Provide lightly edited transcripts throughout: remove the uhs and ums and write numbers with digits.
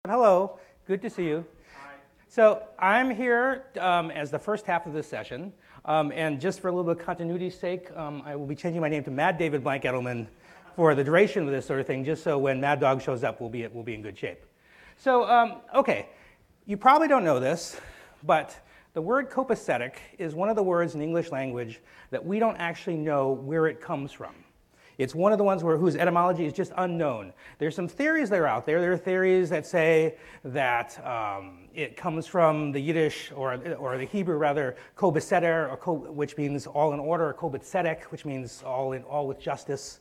Hello, good to see you. Hi. So I'm here as the first half of this session, and just for a little bit of continuity's sake, I will be changing my name to Mad David Blank Edelman for the duration of this sort of thing, just so when Mad Dog shows up, we'll be in good shape. So, okay, you probably don't know this, but the word copacetic is one of the words in the English language that we don't actually know where it comes from. It's one of the ones whose etymology is just unknown. There's some theories that are out there. There are theories that say that it comes from the Yiddish or the Hebrew rather, kobeseter, which means all in order, or kobetsedek, which means all with justice.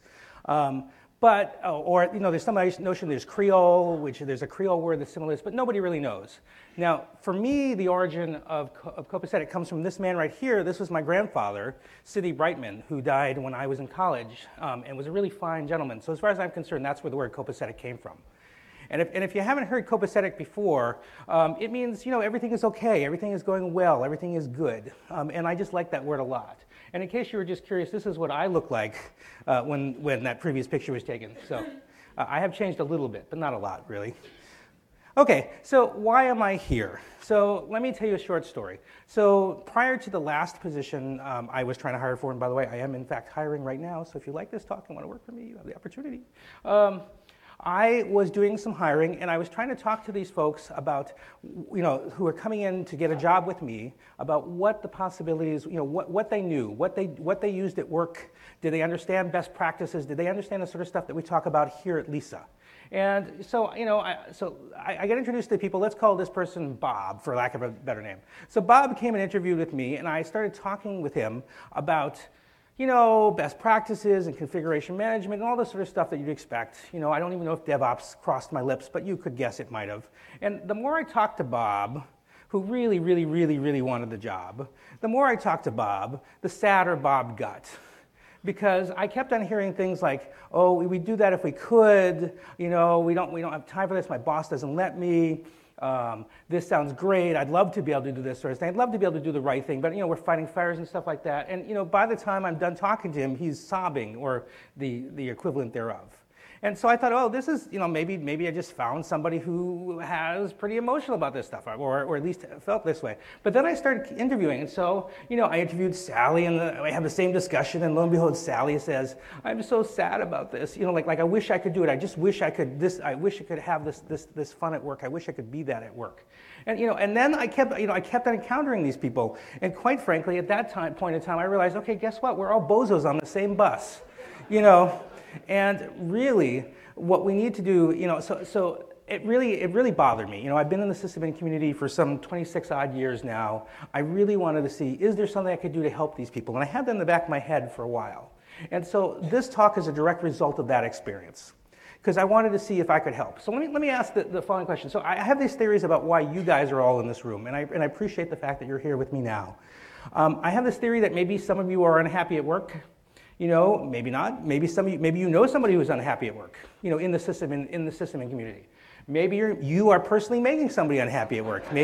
There's some notion there's Creole, which there's a Creole word that's similar to this, but nobody really knows. Now, for me, the origin of copacetic comes from this man right here. This was my grandfather, Sidney Brightman, who died when I was in college and was a really fine gentleman. So as far as I'm concerned, that's where the word copacetic came from. And if you haven't heard copacetic before, it means, everything is okay, everything is going well, everything is good. And I just like that word a lot. And in case you were just curious, this is what I look like when that previous picture was taken. So I have changed a little bit, but not a lot, really. Okay, so why am I here? So let me tell you a short story. So prior to the last position I was trying to hire for, and by the way, I am in fact hiring right now, so if you like this talk and want to work for me, you have the opportunity. I was doing some hiring, and I was trying to talk to these folks about, who are coming in to get a job with me, about what the possibilities, what they knew, what they used at work. Did they understand best practices? Did they understand the sort of stuff that we talk about here at LISA? And so, I get introduced to people. Let's call this person Bob, for lack of a better name. So Bob came and interviewed with me, and I started talking with him about best practices and configuration management and all this sort of stuff that you'd expect. I don't even know if DevOps crossed my lips, but you could guess it might have. And the more I talked to Bob, who really, really, really, really wanted the job, the more I talked to Bob, the sadder Bob got. Because I kept on hearing things like, oh, we'd do that if we could, we don't have time for this, my boss doesn't let me. This sounds great. I'd love to be able to do this sort of thing. I'd love to be able to do the right thing, but we're fighting fires and stuff like that. And by the time I'm done talking to him, he's sobbing, or the equivalent thereof. And so I thought, oh, this is, maybe I just found somebody who has pretty emotional about this stuff, or at least felt this way. But then I started interviewing, and so, I interviewed Sally, and I have the same discussion, and lo and behold, Sally says, I'm so sad about this. Like I wish I could do it. I just wish I could I wish I could have this fun at work. I wish I could be that at work. And, and then I kept on encountering these people. And quite frankly, at that point in time, I realized, okay, guess what? We're all bozos on the same bus, And really, what we need to do, so it really bothered me. I've been in the sysadmin community for some 26 odd years now. I really wanted to see, is there something I could do to help these people? And I had that in the back of my head for a while. And so this talk is a direct result of that experience, because I wanted to see if I could help. So let me ask the following question. So I have these theories about why you guys are all in this room, and I appreciate the fact that you're here with me now. I have this theory that maybe some of you are unhappy at work. Maybe not. Maybe you know somebody who's unhappy at work. In the system community. Maybe you are personally making somebody unhappy at work.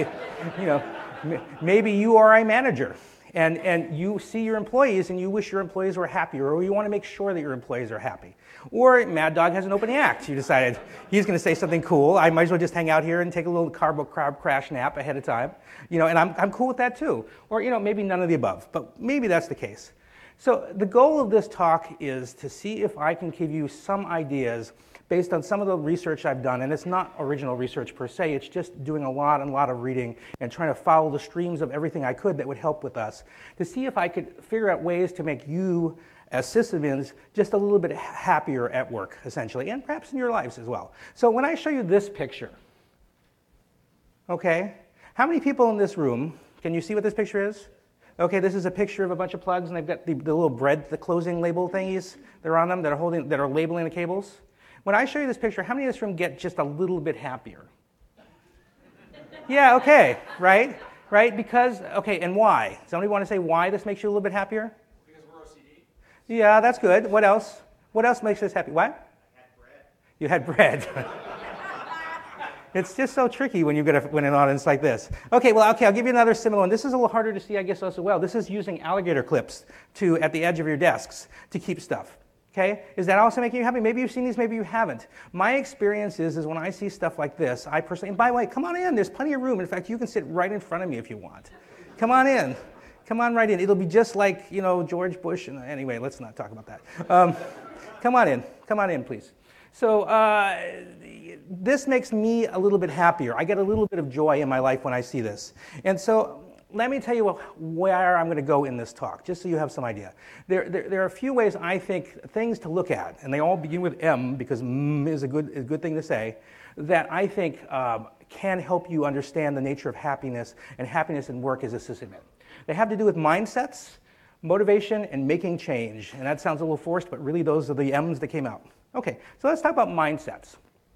Maybe you are a manager, and you see your employees and you wish your employees were happier, or you want to make sure that your employees are happy. Or Mad Dog has an opening act. You decided he's going to say something cool. I might as well just hang out here and take a little crowd crash nap ahead of time. And I'm cool with that too. Or maybe none of the above, but maybe that's the case. So the goal of this talk is to see if I can give you some ideas based on some of the research I've done, and it's not original research per se, it's just doing a lot of reading and trying to follow the streams of everything I could that would help with us, to see if I could figure out ways to make you, as sysadmins, just a little bit happier at work, essentially, and perhaps in your lives as well. So when I show you this picture, okay, how many people in this room, can you see what this picture is? Okay, this is a picture of a bunch of plugs, and they've got the little bread, the closing label thingies that are on them that are labeling the cables. When I show you this picture, how many in this room get just a little bit happier? Yeah, okay, right? Because, okay, and why? Somebody want to say why this makes you a little bit happier? Because we're OCD. Yeah, that's good. What else? What else makes us happy? What? I had bread. You had bread. It's just so tricky when you get an audience like this. I'll give you another similar one. This is a little harder to see, I guess, as well. This is using alligator clips at the edge of your desks to keep stuff. Okay, is that also making you happy? Maybe you've seen these, maybe you haven't. My experience is when I see stuff like this, I personally, and by the way, come on in, there's plenty of room. In fact, you can sit right in front of me if you want. Come on in. Come on right in. It'll be just like, George Bush. And anyway, let's not talk about that. Come on in, please. So this makes me a little bit happier. I get a little bit of joy in my life when I see this. And so let me tell you where I'm going to go in this talk, just so you have some idea. There are a few ways I think, things to look at, and they all begin with M, because M is a good thing to say, that I think can help you understand the nature of happiness, and happiness in work is a sysadmin. They have to do with mindsets, motivation, and making change. And that sounds a little forced, but really those are the M's that came out. Okay, so let's talk about mindsets.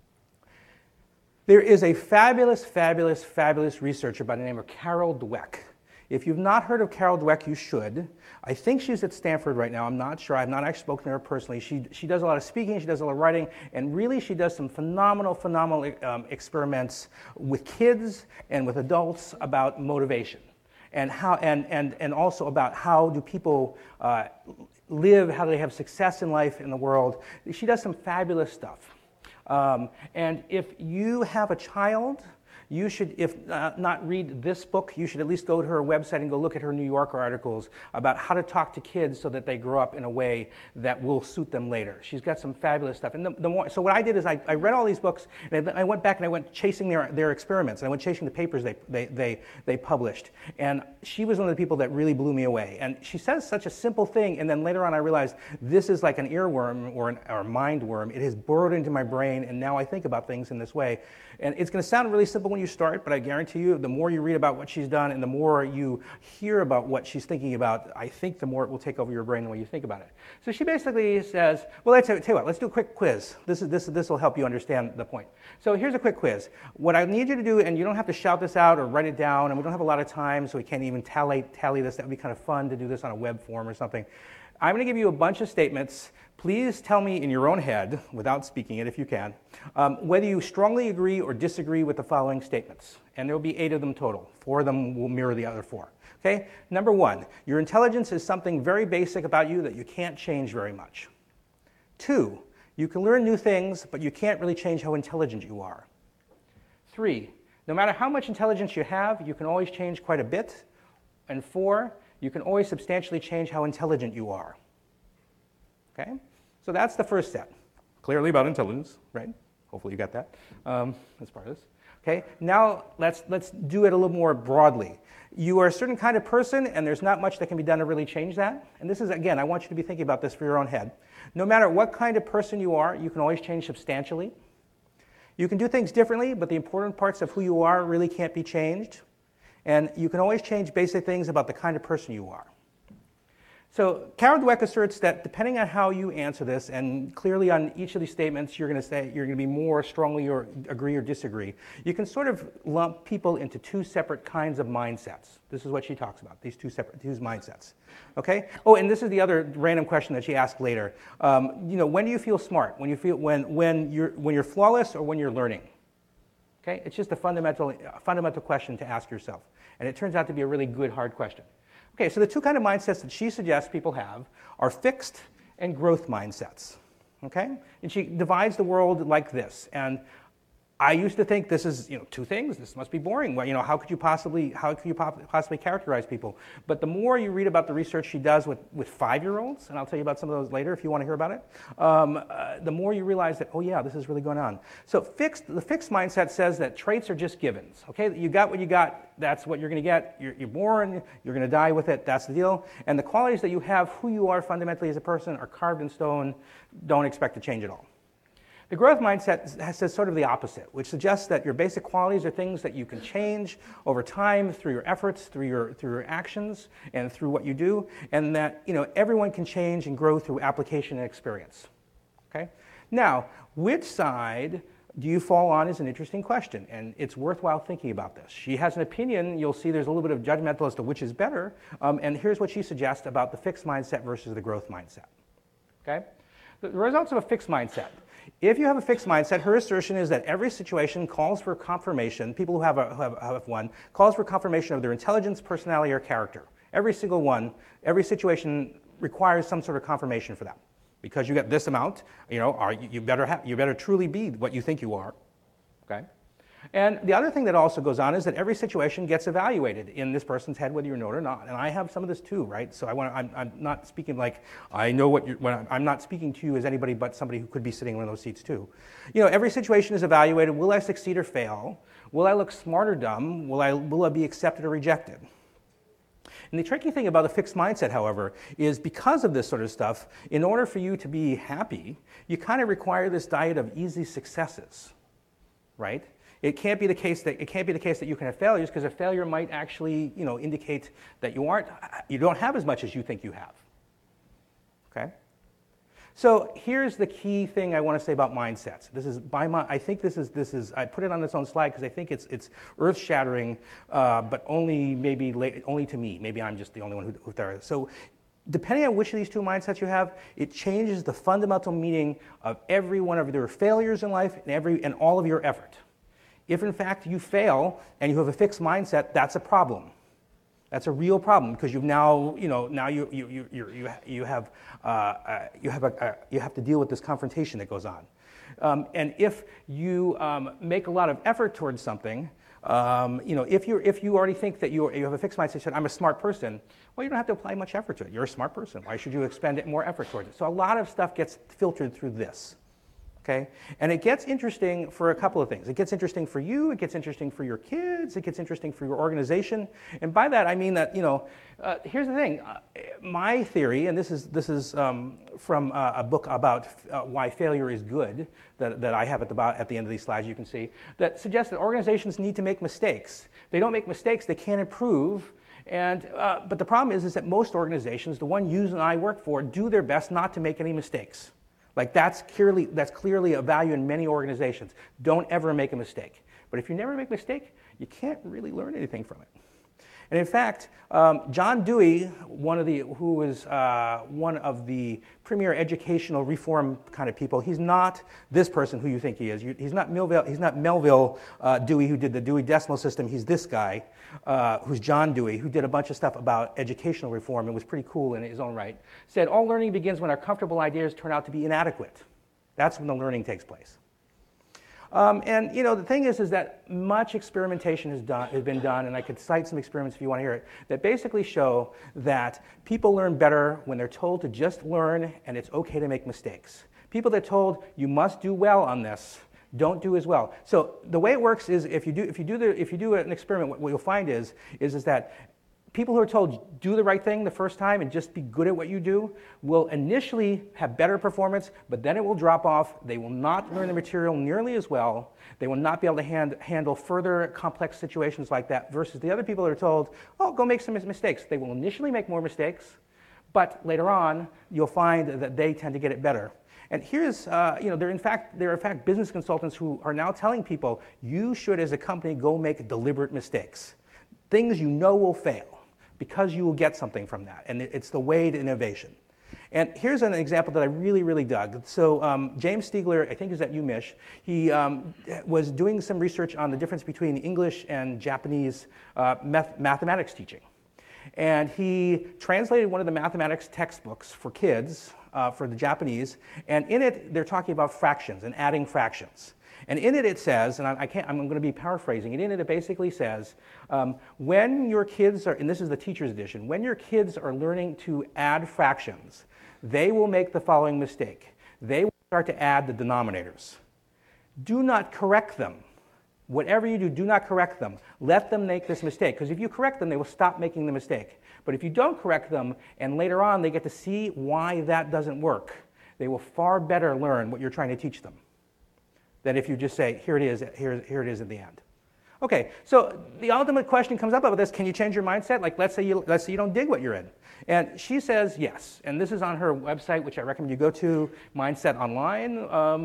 There is a fabulous, fabulous, fabulous researcher by the name of Carol Dweck. If you've not heard of Carol Dweck, you should. I think she's at Stanford right now. I'm not sure. I've not actually spoken to her personally. She does a lot of speaking. She does a lot of writing. And really, she does some phenomenal experiments with kids and with adults about motivation. And how, and also about how do people live, how do they have success in life, in the world. She does some fabulous stuff. And if you have a child, you should, if not read this book, you should at least go to her website and go look at her New Yorker articles about how to talk to kids so that they grow up in a way that will suit them later. She's got some fabulous stuff. And so what I did is I read all these books, and I went back and I went chasing their experiments, and I went chasing the papers they published. And she was one of the people that really blew me away. And she says such a simple thing, and then later on I realized this is like an earworm or a mind worm. It has burrowed into my brain, and now I think about things in this way. And it's going to sound really simple when you start, but I guarantee you, the more you read about what she's done and the more you hear about what she's thinking about, I think the more it will take over your brain the way you think about it. So she basically says, well, tell you what, let's do a quick quiz. This will help you understand the point. So here's a quick quiz. What I need you to do, and you don't have to shout this out or write it down, and we don't have a lot of time, so we can't even tally this. That would be kind of fun to do this on a web form or something. I'm going to give you a bunch of statements. Please tell me in your own head, without speaking it if you can, whether you strongly agree or disagree with the following statements. And there will be 8 of them total. 4 of them will mirror the other 4. Okay? Number 1, your intelligence is something very basic about you that you can't change very much. 2, you can learn new things, but you can't really change how intelligent you are. 3, no matter how much intelligence you have, you can always change quite a bit. And 4, you can always substantially change how intelligent you are. Okay? So that's the first set. Clearly about intelligence, right? Hopefully you got that. That's part of this. Okay? Now let's do it a little more broadly. You are a certain kind of person, and there's not much that can be done to really change that. And this is, again, I want you to be thinking about this for your own head. No matter what kind of person you are, you can always change substantially. You can do things differently, but the important parts of who you are really can't be changed. And you can always change basic things about the kind of person you are. So Carol Dweck asserts that depending on how you answer this, and clearly on each of these statements you're going to be more strongly or agree or disagree, you can sort of lump people into 2 separate kinds of mindsets. This is what she talks about, these 2 mindsets. Okay? Oh, and this is the other random question that she asked later. When do you feel smart? When you're flawless or when you're learning? Okay? It's just a fundamental question to ask yourself. And it turns out to be a really good, hard question. Okay, so the 2 kind of mindsets that she suggests people have are fixed and growth mindsets. Okay? And she divides the world like this. And I used to think this is, 2 things. This must be boring. Well, how could you possibly characterize people? But the more you read about the research she does with 5-year-olds, and I'll tell you about some of those later if you want to hear about it, the more you realize that, oh yeah, this is really going on. So the fixed mindset says that traits are just givens. Okay, you got what you got. That's what you're going to get. You're born. You're going to die with it. That's the deal. And the qualities that you have, who you are fundamentally as a person, are carved in stone. Don't expect to change at all. The growth mindset says sort of the opposite, which suggests that your basic qualities are things that you can change over time through your efforts, through your actions, and through what you do, and that everyone can change and grow through application and experience. Okay? Now, which side do you fall on is an interesting question, and it's worthwhile thinking about this. She has an opinion. You'll see there's a little bit of judgmental as to which is better, and here's what she suggests about the fixed mindset versus the growth mindset. Okay? The results of a fixed mindset. If you have a fixed mindset, her assertion is that every situation calls for confirmation. People who have one calls for confirmation of their intelligence, personality, or character. Every single one, every situation requires some sort of confirmation for that. Because you get this amount, you better truly be what you think you are. Okay? And the other thing that also goes on is that every situation gets evaluated in this person's head, whether you know it or not. And I have some of this too, right? So I'm not speaking like I know I'm not speaking to you as anybody but somebody who could be sitting in one of those seats too. Every situation is evaluated. Will I succeed or fail? Will I look smart or dumb? Will I be accepted or rejected? And the tricky thing about a fixed mindset, however, is because of this sort of stuff, in order for you to be happy, you kind of require this diet of easy successes, right? It can't be the case that you can have failures, because a failure might actually, indicate that you don't have as much as you think you have. Okay? So here's the key thing I want to say about mindsets. I think this is. I put it on its own slide because I think it's earth-shattering, but only to me. Maybe I'm just the only one who there is. So depending on which of these two mindsets you have, it changes the fundamental meaning of every one of your failures in life and all of your effort. If in fact you fail and you have a fixed mindset, that's a problem. That's a real problem, because you have to deal with this confrontation that goes on. And if you make a lot of effort towards something, if you already think that you have a fixed mindset, I'm a smart person, well, you don't have to apply much effort to it. You're a smart person. Why should you expend more effort towards it? So a lot of stuff gets filtered through this. Okay? And it gets interesting for a couple of things. It gets interesting for you, it gets interesting for your kids, it gets interesting for your organization. And by that I mean that, here's the thing. My theory, and this is from a book about why failure is good, that I have at the end of these slides, you can see, that suggests that organizations need to make mistakes. They don't make mistakes, they can't improve. And but the problem is that most organizations, the one you and I work for, do their best not to make any mistakes. Like that's clearly a value in many organizations. Don't ever make a mistake. But if you never make a mistake, you can't really learn anything from it. And in fact, John Dewey, who was one of the premier educational reform kind of people, he's not this person who you think he is. He's not Melville Dewey, who did the Dewey Decimal System. He's this guy, who's John Dewey, who did a bunch of stuff about educational reform and was pretty cool in his own right. Said, all learning begins when our comfortable ideas turn out to be inadequate. That's when the learning takes place. And the thing is that much experimentation has been done, and I could cite some experiments if you want to hear it, that basically show that people learn better when they're told to just learn and it's okay to make mistakes. People that are told you must do well on this don't do as well. So the way it works is if you do an experiment, what you'll find is that people who are told do the right thing the first time and just be good at what you do will initially have better performance, but then it will drop off. They will not learn the material nearly as well. They will not be able to handle further complex situations like that, versus the other people that are told, go make some mistakes. They will initially make more mistakes, but later on you'll find that they tend to get it better. And here's, there are in fact business consultants who are now telling people you should, as a company, go make deliberate mistakes. Things you know will fail, because you will get something from that. And it's the way to innovation. And here's an example that I really, really dug. So James Stiegler, I think is at UMich, he was doing some research on the difference between English and Japanese mathematics teaching. And he translated one of the mathematics textbooks for kids, for the Japanese, and in it they're talking about fractions and adding fractions. And in it says, and I'm going to be paraphrasing, and in it basically says, when your kids are, and this is the teacher's edition, when your kids are learning to add fractions, they will make the following mistake. They will start to add the denominators. Do not correct them. Whatever you do, do not correct them. Let them make this mistake, because if you correct them, they will stop making the mistake. But if you don't correct them, and later on they get to see why that doesn't work, they will far better learn what you're trying to teach them than if you just say, here it is at the end. Okay, so the ultimate question comes up about this: can you change your mindset? Like, let's say you don't dig what you're in. And she says yes, and this is on her website, which I recommend you go to, Mindset Online,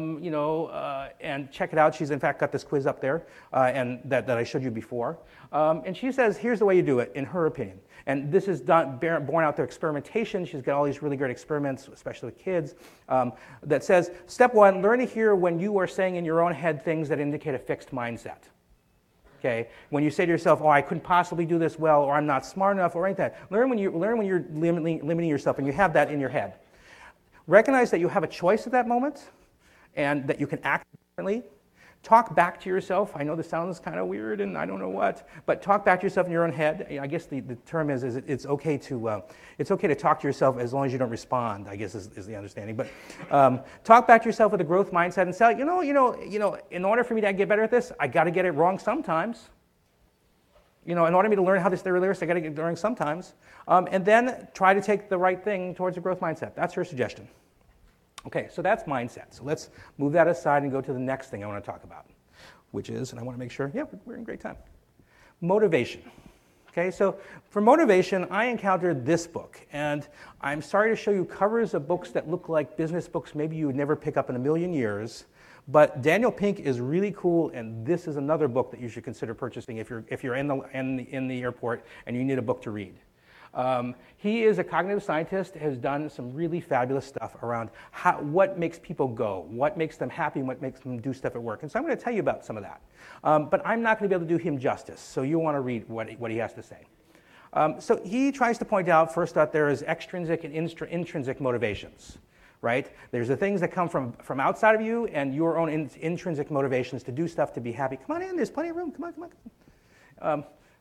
and check it out. She's in fact got this quiz up there, and that I showed you before. And she says, here's the way you do it, in her opinion. And this is born out their experimentation. She's got all these really great experiments, especially with kids, that says, step one, learn to hear when you are saying in your own head things that indicate a fixed mindset. Okay? When you say to yourself, I couldn't possibly do this well, or I'm not smart enough, or anything like that. Learn when you're limiting yourself, and you have that in your head. Recognize that you have a choice at that moment and that you can act differently. Talk back to yourself. I know this sounds kind of weird and I don't know what, but talk back to yourself in your own head. I guess the term is it's okay to talk to yourself as long as you don't respond, I guess is the understanding. But talk back to yourself with a growth mindset and say, in order for me to get better at this, I got to get it wrong sometimes. In order for me to learn how this theory works, I got to get it wrong sometimes. And then try to take the right thing towards a growth mindset. That's her suggestion. Okay, so that's mindset. So let's move that aside and go to the next thing I want to talk about, which is, and I want to make sure, we're in great time, motivation. Okay, so for motivation, I encountered this book, and I'm sorry to show you covers of books that look like business books maybe you would never pick up in a million years, but Daniel Pink is really cool, and this is another book that you should consider purchasing if you're in the airport and you need a book to read. He is a cognitive scientist, has done some really fabulous stuff around what makes people go, what makes them happy, and what makes them do stuff at work. And so I'm going to tell you about some of that. But I'm not going to be able to do him justice, so you'll want to read what he has to say. So he tries to point out, first that there is extrinsic and intrinsic motivations, right? There's the things that come from outside of you and your own intrinsic motivations to do stuff, to be happy. Come on in, there's plenty of room, come on.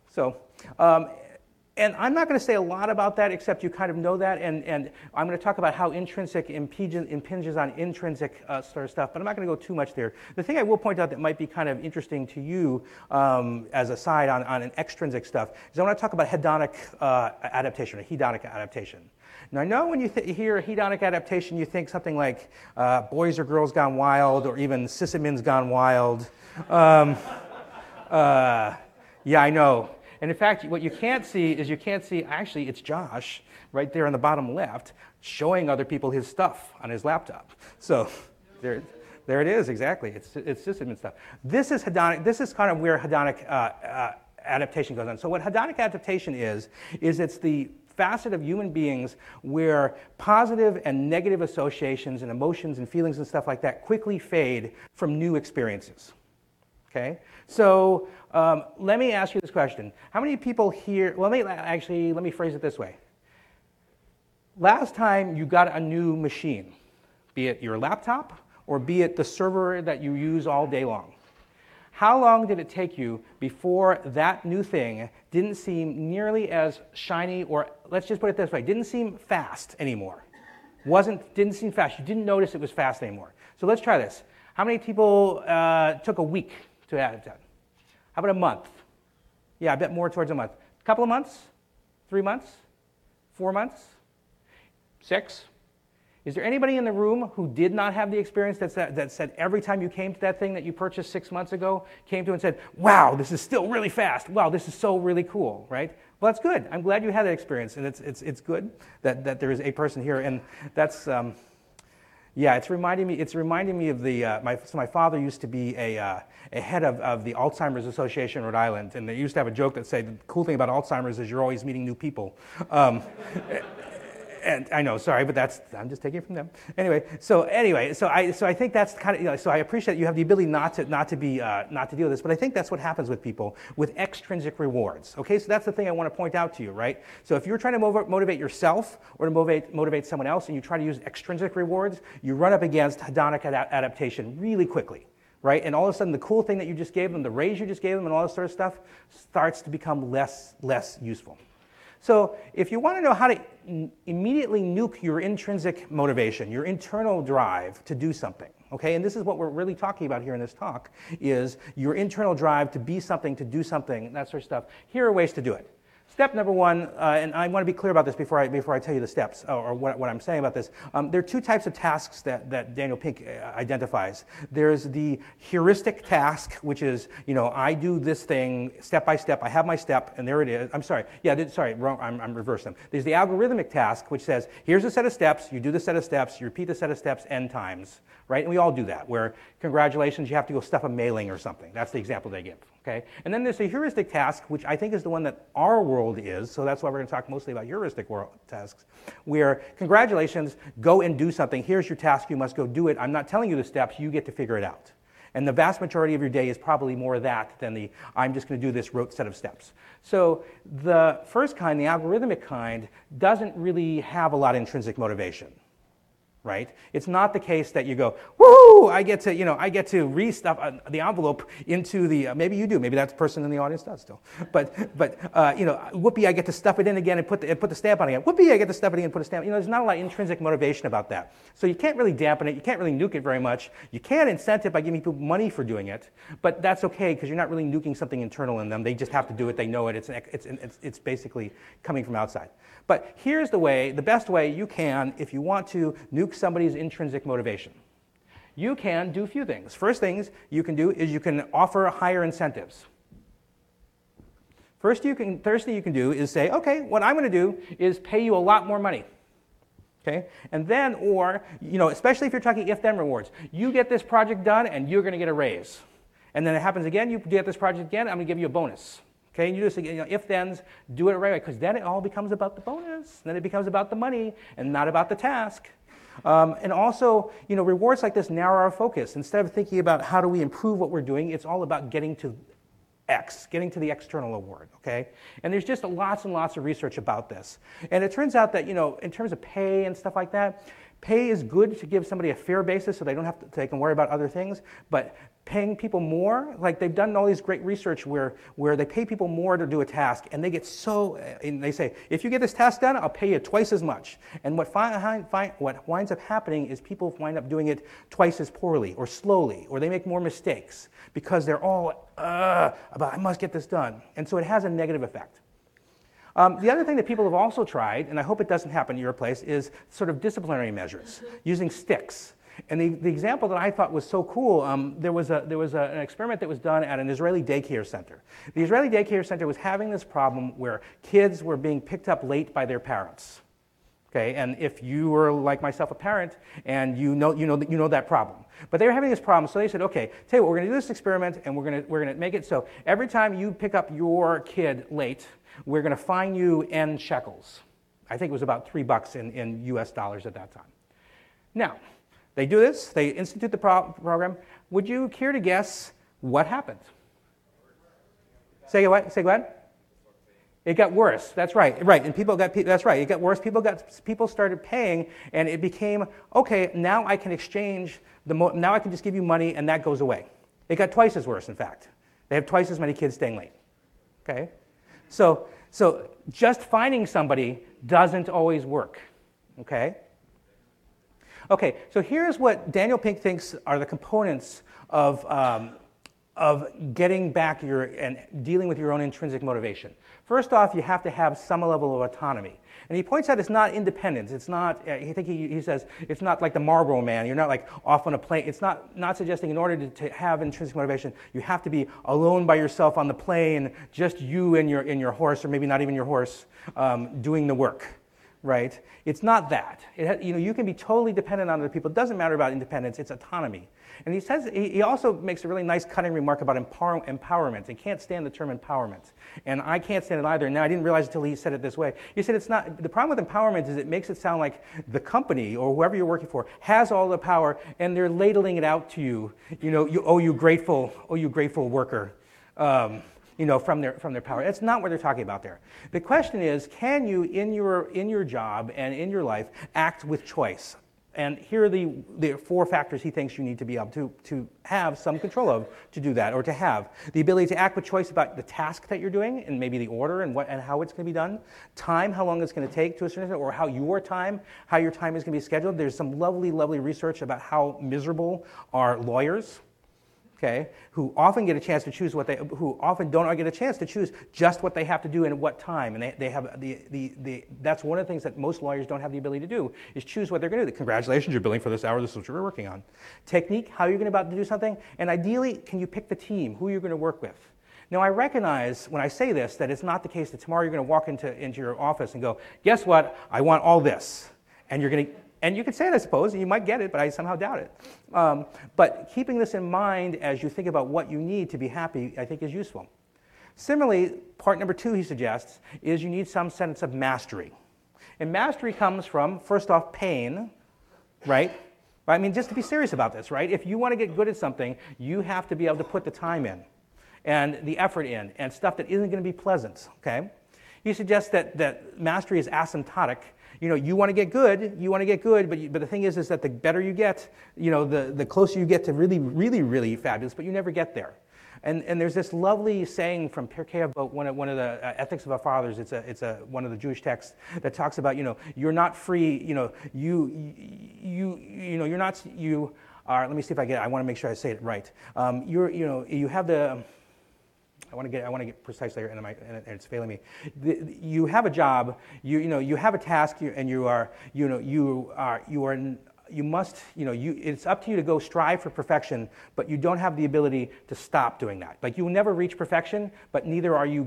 And I'm not going to say a lot about that, except you kind of know that, and I'm going to talk about how intrinsic impinges on intrinsic sort of stuff, but I'm not going to go too much there. The thing I will point out that might be kind of interesting to you as a side on an extrinsic stuff is I want to talk about hedonic adaptation, or hedonic adaptation. Now, I know when you hear hedonic adaptation, you think something like Boys or Girls Gone Wild, or even Sysamin's Gone Wild. Yeah, I know. And in fact, what you can't see, actually, it's Josh right there on the bottom left showing other people his stuff on his laptop. So there it is, exactly. It's Sysamin stuff. This is hedonic. This is kind of where hedonic adaptation goes on. So what hedonic adaptation is it's the facet of human beings where positive and negative associations and emotions and feelings and stuff like that quickly fade from new experiences. Okay? So let me ask you this question. How many people here, let me phrase it this way. Last time you got a new machine, be it your laptop or be it the server that you use all day long, how long did it take you before that new thing didn't seem nearly as shiny, or let's just put it this way, didn't seem fast anymore? Didn't seem fast. You didn't notice it was fast anymore. So let's try this. How many people took a week to adapt? How about a month? Yeah, I bet more towards a month. A couple of months? 3 months? 4 months? 6? Is there anybody in the room who did not have the experience that said every time you came to that thing that you purchased 6 months ago, came to and said, wow, this is still really fast. Wow, this is so really cool, right? Well, that's good. I'm glad you had that experience, and it's good that there is a person here, and that's... it's reminding me of my father used to be a head of the Alzheimer's Association in Rhode Island, and they used to have a joke that said, the cool thing about Alzheimer's is you're always meeting new people. And I know, sorry, but I'm just taking it from them. So I think that's kind of, so I appreciate you have the ability not to deal with this, but I think that's what happens with people with extrinsic rewards. Okay, so that's the thing I want to point out to you, right? So if you're trying to motivate yourself or to motivate someone else, and you try to use extrinsic rewards, you run up against hedonic adaptation really quickly, right? And all of a sudden, the cool thing that you just gave them, the raise you just gave them, and all this sort of stuff, starts to become less useful. So if you want to know how to immediately nuke your intrinsic motivation, your internal drive to do something, okay, and this is what we're really talking about here in this talk, is your internal drive to be something, to do something, that sort of stuff, here are ways to do it. Step number one, and I want to be clear about this before I tell you the steps or what I'm saying about this. There are two types of tasks that Daniel Pink identifies. There's the heuristic task, which is, I do this thing step by step. I have my step, and there it is. I'm sorry. Wrong. I'm reversing them. There's the algorithmic task, which says, here's a set of steps. You do the set of steps. You repeat the set of steps n times, right? And we all do that, where, congratulations, you have to go stuff a mailing or something. That's the example they give. Okay? And then there's a heuristic task, which I think is the one that our world is, so that's why we're going to talk mostly about heuristic tasks, where, congratulations, go and do something. Here's your task, you must go do it. I'm not telling you the steps, you get to figure it out. And the vast majority of your day is probably more that than the, I'm just going to do this rote set of steps. So the first kind, the algorithmic kind, doesn't really have a lot of intrinsic motivation. right? It's not the case that you go, woo, I get to re-stuff the envelope into the, maybe you do, maybe that person in the audience does still. But whoopee, I get to stuff it in again and put the stamp on again. Whoopee, I get to stuff it in and put a stamp. There's not a lot of intrinsic motivation about that. So you can't really dampen it. You can't really nuke it very much. You can incent it by giving people money for doing it, but that's okay because you're not really nuking something internal in them. They just have to do it. They know it. It's basically coming from outside. But here's the best way you can, if you want to nuke somebody's intrinsic motivation. You can do a few things. First things you can do is you can offer higher incentives. First thing you can do is say, okay, what I'm going to do is pay you a lot more money. Okay? And then, or, especially if you're talking if-then rewards, you get this project done and you're going to get a raise. And then it happens again, you get this project again, I'm going to give you a bonus. Okay, and you just if-thens, do it right away, because then it all becomes about the bonus. Then it becomes about the money and not about the task. And also, rewards like this narrow our focus. Instead of thinking about how do we improve what we're doing, it's all about getting to X, getting to the external award, okay? And there's just lots and lots of research about this. And it turns out that, in terms of pay and stuff like that, pay is good to give somebody a fair basis so they can worry about other things, but paying people more, like they've done all this great research where they pay people more to do a task, and they get and they say, if you get this task done, I'll pay you twice as much. And what winds up happening is people wind up doing it twice as poorly or slowly, or they make more mistakes because they're all about, I must get this done. And so it has a negative effect. The other thing that people have also tried, and I hope it doesn't happen at your place, is sort of disciplinary measures, using sticks. And the example that I thought was so cool, there was an experiment that was done at an Israeli daycare center. The Israeli daycare center was having this problem where kids were being picked up late by their parents. Okay, and if you were like myself, a parent, and you know that problem. But they were having this problem, so they said, okay, tell you what, we're going to do this experiment, and we're going to make it so every time you pick up your kid late, we're going to fine you N shekels. I think it was about $3 in US dollars at that time. Now, they do this, they institute the program. Would you care to guess what happened? Say what? Say what? It got worse. That's right. Right. And that's right. It got worse. People started paying, and it became, okay, now I can exchange now I can just give you money and that goes away. It got twice as worse, in fact. They have twice as many kids staying late. Okay? So just finding somebody doesn't always work. Okay? Okay, so here's what Daniel Pink thinks are the components of getting back and dealing with your own intrinsic motivation. First off, you have to have some level of autonomy. And he points out it's not independence. It's not, he says, it's not like the Marlboro Man. You're not like off on a plane. It's not suggesting in order to have intrinsic motivation, you have to be alone by yourself on the plane, just you and your horse, or maybe not even your horse, doing the work. Right? It's not that. You can be totally dependent on other people. It doesn't matter about independence. It's autonomy. And he also makes a really nice cutting remark about empowerment. He can't stand the term empowerment. And I can't stand it either. Now, I didn't realize until he said it this way. He said it's not, the problem with empowerment is it makes it sound like the company or whoever you're working for has all the power and they're ladling it out to you. You grateful worker. From their power. That's not what they're talking about there. The question is, can you, in your job and in your life, act with choice? And here are the 4 factors he thinks you need to be able to have some control of to do that, or to have. The ability to act with choice about the task that you're doing, and maybe the order and how it's going to be done. Time, how long it's going to take to a certain extent, or how your time is going to be scheduled. There's some lovely, lovely research about how miserable are lawyers. Okay, who often get a chance to choose who often don't get a chance to choose just what they have to do and at what time. And they have that's one of the things that most lawyers don't have the ability to do, is choose what they're going to do. Congratulations, you're billing for this hour, this is what you're working on. Technique, how you're going about to do something, and ideally, can you pick the team, who you're going to work with. Now, I recognize when I say this that it's not the case that tomorrow you're going to walk into your office and go, guess what, I want all this. And you're going to, and you could say it, I suppose, and you might get it, but I somehow doubt it. But keeping this in mind as you think about what you need to be happy, I think is useful. Similarly, part number 2, he suggests, is you need some sense of mastery. And mastery comes from, first off, pain, right? I mean, just to be serious about this, right? If you want to get good at something, you have to be able to put the time in and the effort in and stuff that isn't going to be pleasant, okay? He suggests that mastery is asymptotic. You want to get good, but the thing is that the better you get, the closer you get to really, really, really fabulous, but you never get there. And there's this lovely saying from Pirkei Avot, one of the Ethics of Our Fathers. It's one of the Jewish texts that talks about you're not free. You're not you are. Let me see if I want to make sure I say it right. You have the. I want to get precise there, and it's failing me. You have a job. You have a task, and it's up to you to go strive for perfection, but you don't have the ability to stop doing that. Like, you will never reach perfection, but neither are you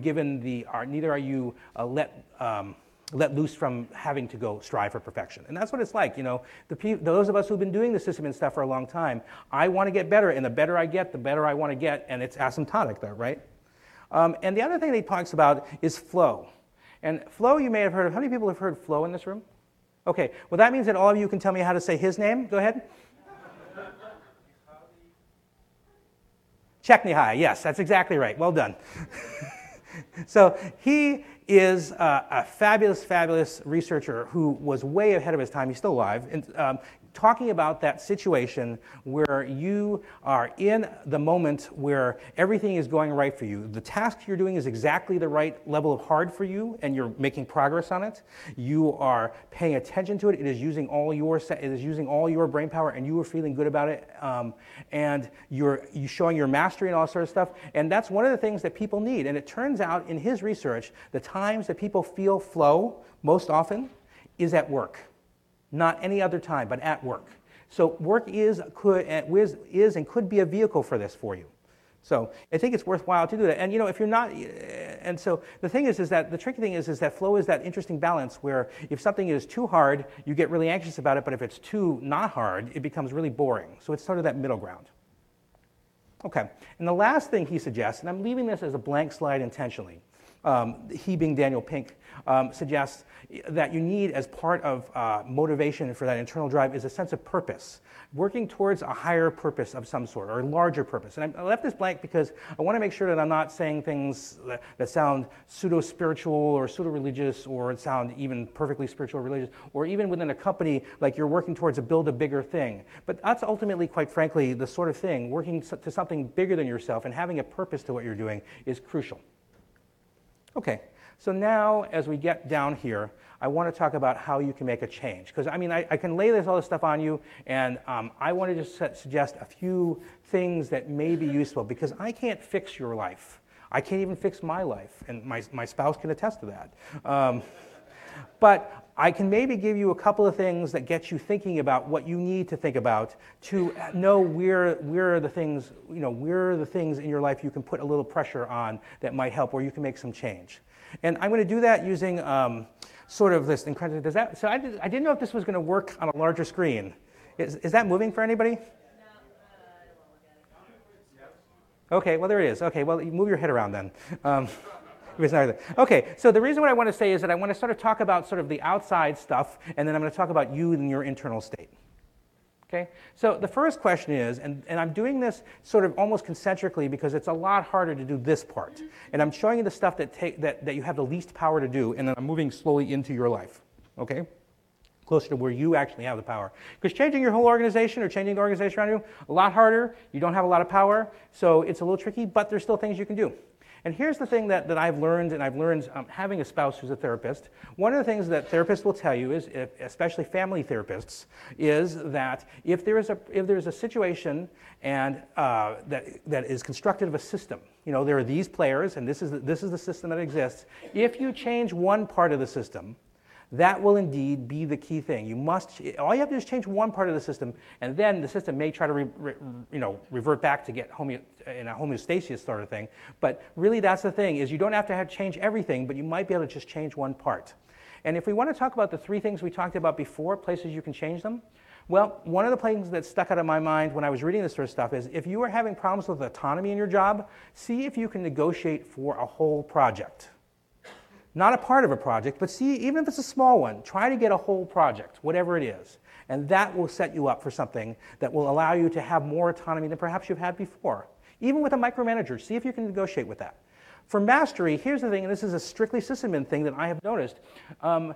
let loose from having to go strive for perfection. And that's what it's like. Those of us who've been doing the system and stuff for a long time, I want to get better, and the better I get, the better I want to get, and it's asymptotic though, right? And the other thing that he talks about is flow. And flow, you may have heard of. How many people have heard flow in this room? Okay, well, that means that all of you can tell me how to say his name. Go ahead. Csikszentmihalyi, yes, that's exactly right. Well done. So he is a fabulous, fabulous researcher who was way ahead of his time. He's still alive. And, talking about that situation where you are in the moment where everything is going right for you. The task you're doing is exactly the right level of hard for you, and you're making progress on it. You are paying attention to it. It is using all your brain power, and you are feeling good about it. And you're showing your mastery and all that sort of stuff. And that's one of the things that people need. And it turns out in his research, the times that people feel flow most often is at work. Not any other time, but at work. So work is and could be a vehicle for this for you. So I think it's worthwhile to do that. And if you're not, and so the thing is that the tricky thing is that flow is that interesting balance where if something is too hard, you get really anxious about it, but if it's too not hard, it becomes really boring. So it's sort of that middle ground. Okay, and the last thing he suggests, and I'm leaving this as a blank slide intentionally, he being Daniel Pink, suggests that you need as part of motivation for that internal drive is a sense of purpose, working towards a higher purpose of some sort or a larger purpose. And I left this blank because I want to make sure that I'm not saying things that sound pseudo-spiritual or pseudo-religious or sound even perfectly spiritual or religious, or even within a company like you're working towards build a bigger thing. But that's ultimately, quite frankly, the sort of thing, working to something bigger than yourself and having a purpose to what you're doing is crucial. Okay, so now as we get down here, I want to talk about how you can make a change. Because, I can lay all this stuff on you, and I want to just suggest a few things that may be useful, because I can't fix your life. I can't even fix my life, and my spouse can attest to that. But I can maybe give you a couple of things that get you thinking about what you need to think about to know where are the things, where are the things in your life you can put a little pressure on that might help, or you can make some change. And I'm going to do that using sort of this incredible. So I didn't know if this was going to work on a larger screen. Is that moving for anybody? Okay, well, there it is. Okay, well, you move your head around then. Okay, so the reason what I want to say is that I want to sort of talk about sort of the outside stuff, and then I'm going to talk about you and your internal state. Okay, so the first question is, and I'm doing this sort of almost concentrically because it's a lot harder to do this part. And I'm showing you the stuff that you have the least power to do, and then I'm moving slowly into your life. Okay? Closer to where you actually have the power. Because changing your whole organization or changing the organization around you, a lot harder. You don't have a lot of power, so it's a little tricky, but there's still things you can do. And here's the thing that I've learned, and I've learned having a spouse who's a therapist. One of the things that therapists will tell you is, especially family therapists, is that if there is a situation and that is constructed of a system, there are these players, and this is the system that exists. If you change one part of the system, that will indeed be the key thing. All you have to do is change one part of the system, and then the system may try to revert back to get in a homeostasis sort of thing. But really, that's the thing, is you don't have to change everything, but you might be able to just change one part. And if we want to talk about the three things we talked about before, places you can change them, well, one of the things that stuck out of my mind when I was reading this sort of stuff is if you are having problems with autonomy in your job, see if you can negotiate for a whole project. Not a part of a project, but see, even if it's a small one, try to get a whole project, whatever it is. And that will set you up for something that will allow you to have more autonomy than perhaps you've had before. Even with a micromanager, see if you can negotiate with that. For mastery, here's the thing, and this is a strictly sysadmin thing that I have noticed.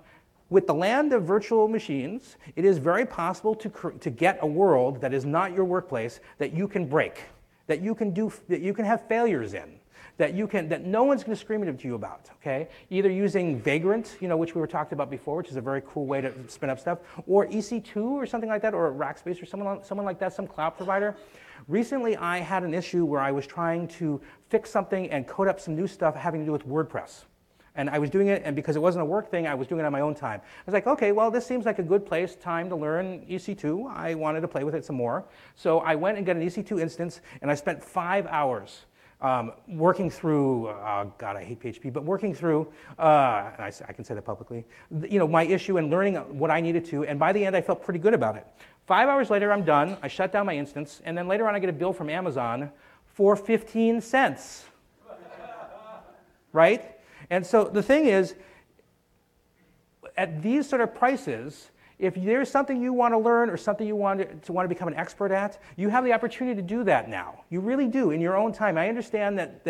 with the land of virtual machines, it is very possible to get a world that is not your workplace that you can break, that you can have failures in, that no one's going to scream at you about. Okay, either using Vagrant, which we were talking about before, which is a very cool way to spin up stuff, or EC2 or something like that, or Rackspace or someone like that, some cloud provider. Recently, I had an issue where I was trying to fix something and code up some new stuff having to do with WordPress. And I was doing it, and because it wasn't a work thing, I was doing it on my own time. I was like, okay, well, this seems like a good time to learn EC2. I wanted to play with it some more. So I went and got an EC2 instance, and I spent 5 hours working through, God, I hate PHP, but working through, and I can say that publicly, my issue and learning what I needed to, and by the end, I felt pretty good about it. 5 hours later, I'm done. I shut down my instance, and then later on, I get a bill from Amazon for 15 cents. Right? And so the thing is, at these sort of prices, if there's something you want to learn or something you want to become an expert at, you have the opportunity to do that now. You really do in your own time. I understand that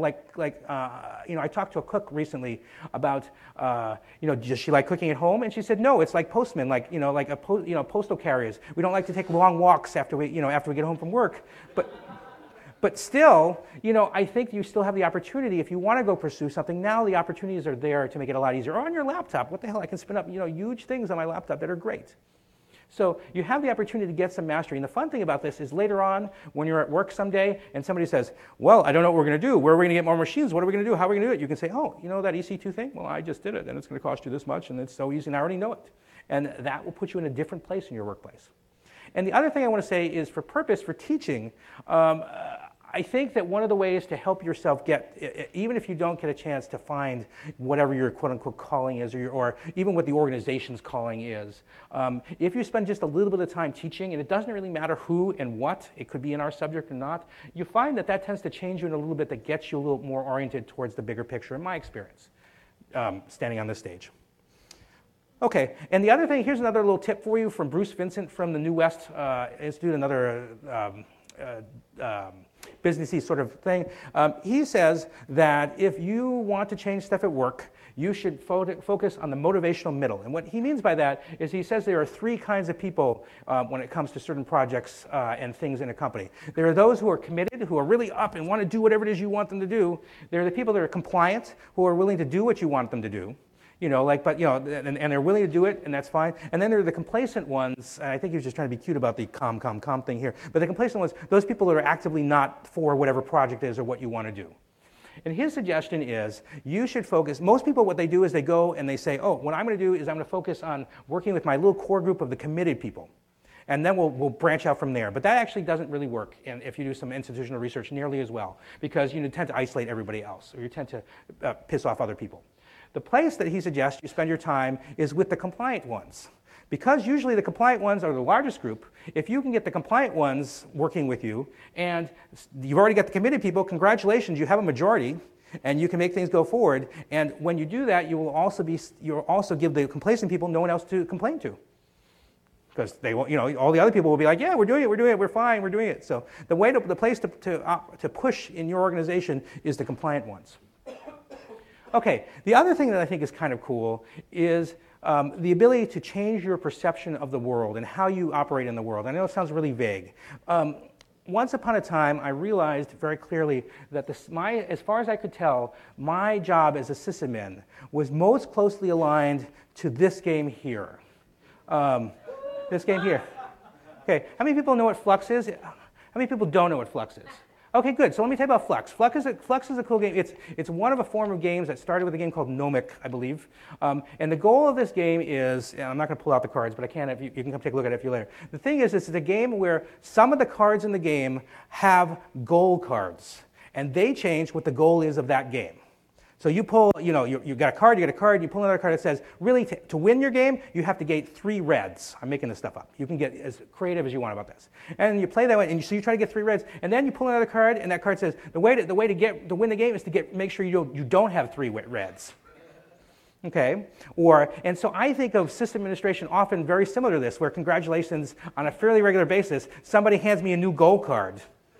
I talked to a cook recently about does she like cooking at home? And she said no, it's like postmen, postal carriers. We don't like to take long walks after we get home from work, But still, I think you still have the opportunity, if you want to go pursue something, now the opportunities are there to make it a lot easier. Or on your laptop, what the hell, I can spin up huge things on my laptop that are great. So you have the opportunity to get some mastery. And the fun thing about this is later on, when you're at work someday, and somebody says, well, I don't know what we're going to do. Where are we going to get more machines? What are we going to do? How are we going to do it? You can say, oh, that EC2 thing? Well, I just did it, and it's going to cost you this much, and it's so easy, and I already know it. And that will put you in a different place in your workplace. And the other thing I want to say is for teaching, I think that one of the ways to help yourself get, even if you don't get a chance to find whatever your quote-unquote calling is, or even what the organization's calling is, if you spend just a little bit of time teaching, and it doesn't really matter who and what, it could be in our subject or not, you find that tends to change you in a little bit, that gets you a little more oriented towards the bigger picture, in my experience, standing on this stage. Okay, and the other thing, here's another little tip for you from Bruce Vincent from the New West Institute, another businessy sort of thing. He says that if you want to change stuff at work, you should focus on the motivational middle. And what he means by that is he says there are 3 kinds of people when it comes to certain projects and things in a company. There are those who are committed, who are really up and want to do whatever it is you want them to do. There are the people that are compliant, who are willing to do what you want them to do. And they're willing to do it, and that's fine. And then there are the complacent ones, and I think he was just trying to be cute about the calm thing here, but the complacent ones, those people that are actively not for whatever project is or what you want to do. And his suggestion is you should focus, most people what they do is they go and they say, oh, what I'm going to do is I'm going to focus on working with my little core group of the committed people. And then we'll branch out from there. But that actually doesn't really work if you do some institutional research nearly as well, because you tend to isolate everybody else, or you tend to piss off other people. The place that he suggests you spend your time is with the compliant ones. Because usually the compliant ones are the largest group, if you can get the compliant ones working with you, and you've already got the committed people, congratulations, you have a majority, and you can make things go forward. And when you do that, you'll also give the complacent people no one else to complain to. Because they won't, all the other people will be like, yeah, we're doing it, we're fine, we're doing it. So the place to push in your organization is the compliant ones. Okay, the other thing that I think is kind of cool is the ability to change your perception of the world and how you operate in the world. I know it sounds really vague. Once upon a time, I realized very clearly that as far as I could tell, my job as a sysadmin was most closely aligned to this game here. This game here. Okay, how many people know what Flux is? How many people don't know what Flux is? Okay, good. So let me tell you about Flux. Flux is a cool game. It's one of a form of games that started with a game called Gnomic, I believe. And the goal of this game is, and I'm not going to pull out the cards, but I can. If you can come take a look at it if you later. The thing is, it's a game where some of the cards in the game have goal cards, and they change what the goal is of that game. So you pull, you got a card, you pull another card that says, really, to win your game, you have to get 3 reds. I'm making this stuff up. You can get as creative as you want about this. And you play that way, and so you try to get 3 reds, and then you pull another card, and that card says, the way to win the game is to make sure you don't have 3 reds. Okay? And so I think of system administration often very similar to this, where congratulations, on a fairly regular basis, somebody hands me a new goal card.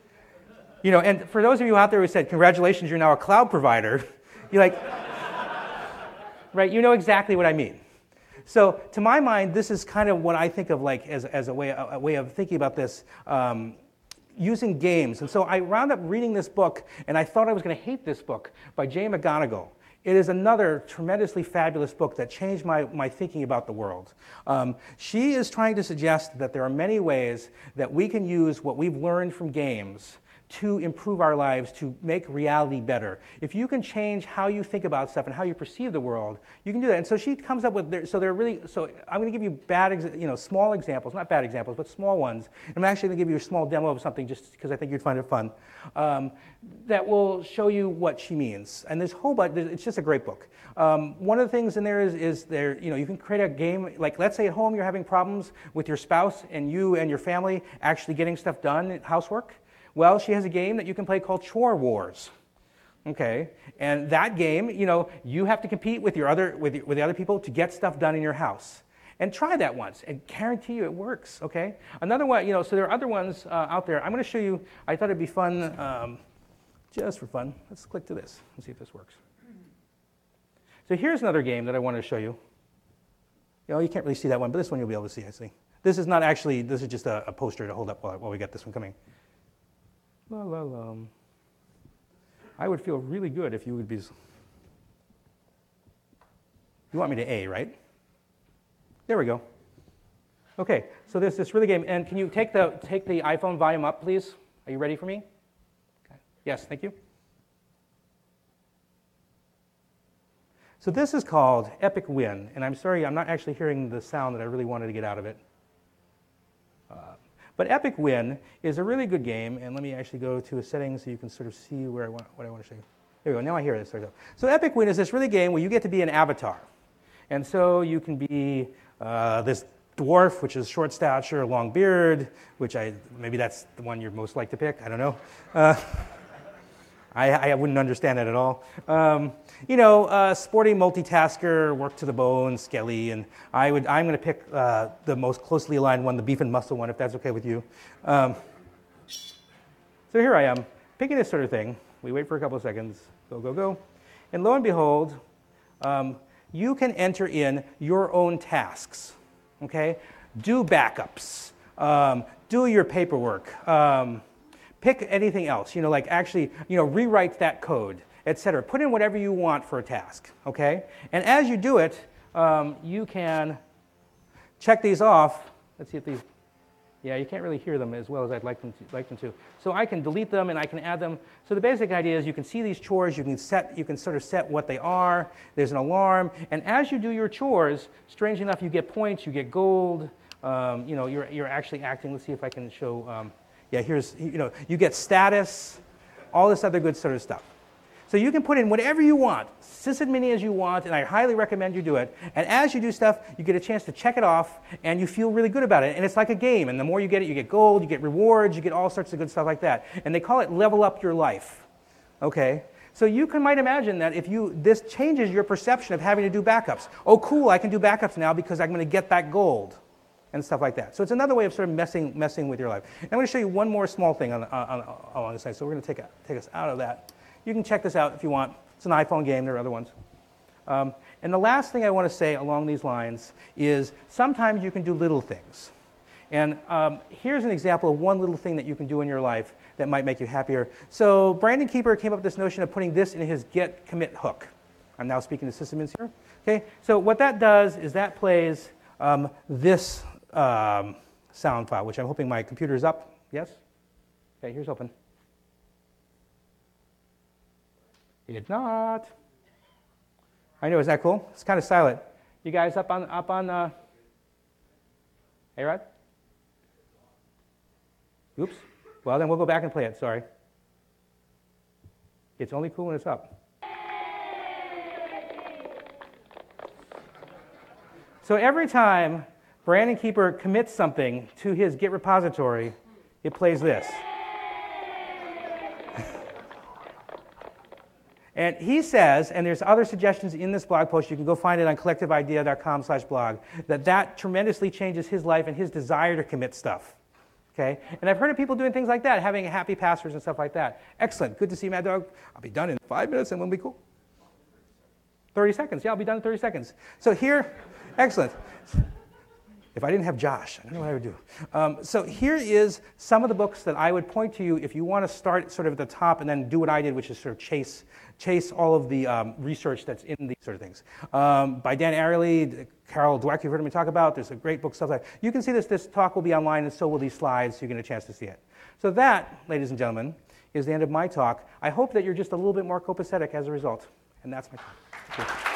And for those of you out there who said, congratulations, you're now a cloud provider, you're like, right, you know exactly what I mean. So to my mind, this is kind of what I think of like as a way of thinking about this. Using games. And so I wound up reading this book, and I thought I was going to hate this book by Jay McGonigal. It is another tremendously fabulous book that changed my thinking about the world. She is trying to suggest that there are many ways that we can use what we've learned from games to improve our lives, to make reality better. If you can change how you think about stuff and how you perceive the world, you can do that. And so she comes up with, so I'm going to give you small examples, not bad examples, but small ones. And I'm actually going to give you a small demo of something just because I think you'd find it fun, that will show you what she means. And there's a whole bunch, it's just a great book. One of the things in there is you can create a game, like let's say at home you're having problems with your spouse and you and your family actually getting stuff done, housework. Well, she has a game that you can play called Chore Wars. Okay, and that game, you have to compete with the other people to get stuff done in your house. And try that once, and guarantee you it works. Okay. Another one, so there are other ones out there. I'm going to show you. I thought it'd be fun, just for fun. Let's click to this and see if this works. So here's another game that I wanted to show you. You can't really see that one, but this one you'll be able to see. I see. This is not actually. This is just a poster to hold up while we get this one coming. La, la, la. I would feel really good if you would be... You want me to A, right? There we go. Okay, so there's this really game. And can you take the iPhone volume up, please? Are you ready for me? Okay. Yes, thank you. So this is called Epic Win. And I'm sorry, I'm not actually hearing the sound that I really wanted to get out of it. But Epic Win is a really good game, and let me actually go to a setting so you can sort of see what I want to show you. There we go, now I hear it. So Epic Win is this really game where you get to be an avatar. And so you can be this dwarf, which is short stature, long beard, which maybe that's the one you're most like to pick, I don't know. I wouldn't understand that at all. Sporty multitasker, work to the bone, skelly, and I'm going to pick the most closely aligned one, the beef and muscle one, if that's okay with you. So here I am, picking this sort of thing. We wait for a couple of seconds. Go, go, go. And lo and behold, you can enter in your own tasks. Okay? Do backups. Do your paperwork. Pick anything else, rewrite that code, etc. Put in whatever you want for a task, okay? And as you do it, you can check these off. Let's see if these, you can't really hear them as well as I'd like them to. So I can delete them and I can add them. So the basic idea is you can see these chores, you can sort of set what they are, there's an alarm, and as you do your chores, strangely enough, you get points, you get gold, you're actually acting. Let's see if I can show... here's, you get status, all this other good sort of stuff. So you can put in whatever you want, as many as you want, and I highly recommend you do it. And as you do stuff, you get a chance to check it off, and you feel really good about it. And it's like a game, and the more you get it, you get gold, you get rewards, you get all sorts of good stuff like that. And they call it level up your life, okay? So you might imagine that this changes your perception of having to do backups. Oh, cool, I can do backups now because I'm going to get that gold. And stuff like that. So it's another way of sort of messing with your life. And I'm going to show you one more small thing along the side. So we're going to take us out of that. You can check this out if you want. It's an iPhone game. There are other ones. And the last thing I want to say along these lines is sometimes you can do little things. And here's an example of one little thing that you can do in your life that might make you happier. So Brandon Keeper came up with this notion of putting this in his get commit hook. I'm now speaking to sysadmins here. Okay. So what that does is that plays this sound file, which I'm hoping my computer is up. Yes? Okay, here's open. It's not. I know, isn't that cool? It's kind of silent. You guys up on hey, Rod? Oops. Well, then we'll go back and play it, sorry. It's only cool when it's up. So every time Brandon Keeper commits something to his Git repository, it plays this. And he says, and there's other suggestions in this blog post, you can go find it on collectiveidea.com/blog, that tremendously changes his life and his desire to commit stuff. Okay? And I've heard of people doing things like that, having happy passwords and stuff like that. Excellent. Good to see you, Mad Dog. I'll be done in 5 minutes and we'll be cool. 30 seconds. Yeah, I'll be done in 30 seconds. So here, Excellent. If I didn't have Josh, I don't know what I would do. So here is some of the books that I would point to you if you want to start sort of at the top and then do what I did, which is sort of chase all of the research that's in these sort of things. By Dan Ariely, Carol Dweck, you've heard me talk about. There's a great book, stuff like that. You can see this. This talk will be online, and so will these slides, so you get a chance to see it. So that, ladies and gentlemen, is the end of my talk. I hope that you're just a little bit more copacetic as a result. And that's my talk. Thank you.